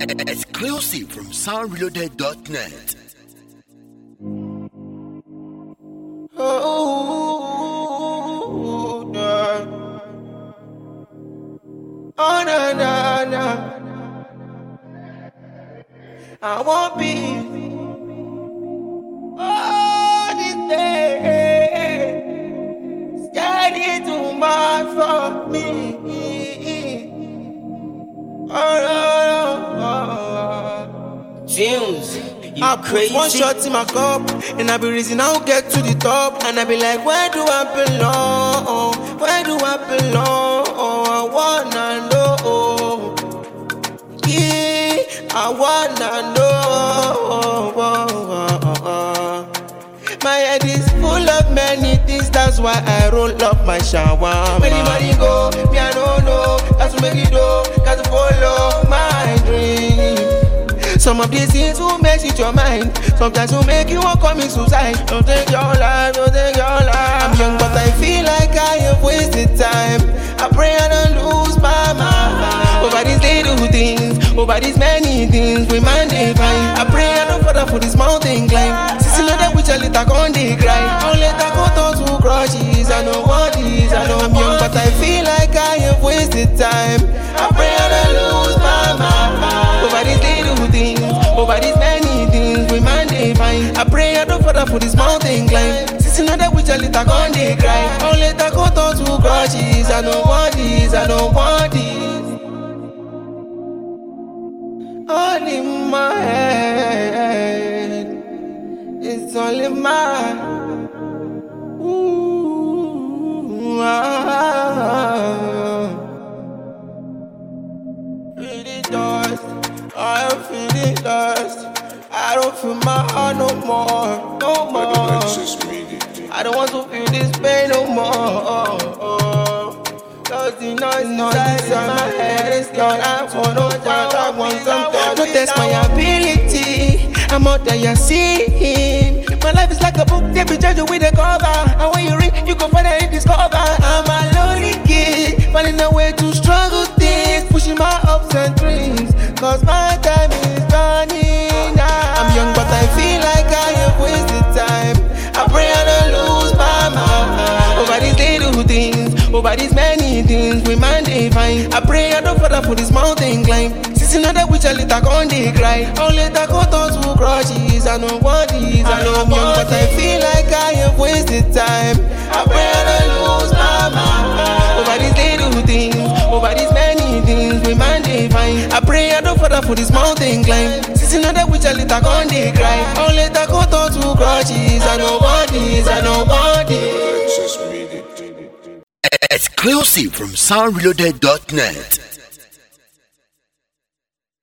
Exclusive from soundreloaded.net. Oh, nah. Oh, nah, nah, nah. I won't be all this day. Steady too much for me. Oh, Tunes, you I crazy. put one shot in my cup, and I be reason I'll get to the top. And I be like, where do I belong? Where do I belong? I wanna know. Yeah, I wanna know. My head is full of many things, that's why I roll up my shawarma. Where the money go? Me I don't know. Got to make it go, got to follow my dream. Some of these things will mess with your mind. Sometimes will make you want to commit suicide. Don't take your life, don't take your life. I'm young but I feel like I have wasted time. I pray I don't lose my mind over these little things, over these many things we man divine. I pray I don't further for this mountain climb. Since that which I later on they cry. Don't let her go down to crushes. I know what is, I know I'm young but I feel like I have wasted time. I pray I don't lose my mind over these little things, over these many things we man divine. I pray I don't further for this mountain climb. Since that which I later on they cry. Don't let her go down to crushes. I know what is, I know what is. All in my head, it's all in my. Ooh, feel the dust, I feel the dust. I don't feel my heart no more, no more. I don't want to feel this pain no more. Cause the noise inside my head is gone. I want no doubt, I want something. No test my ability, I'm out there, you see him. My life is like a book, they be judging with a cover. And when you read, you can find it in discover. I'm a lonely kid, finding a way to struggle things, pushing my ups and dreams. Cause my time is running out. I'm young but I feel like I have wasted time. I pray I don't lose my mind over these little things, over these many things we man divine. I pray I don't further for this mountain climb. Since that which I later on they cry. Don't let her go down to crushes. I know what is, I know I'm young but I feel like I have wasted time. I pray I don't lose my mind over these little things, over these many things we man divine. I pray I don't further for this mountain climb. Since that which I later on they cry. Don't let her go down to crushes. I know what is, I know what is. Exclusive from soundreloaded.net.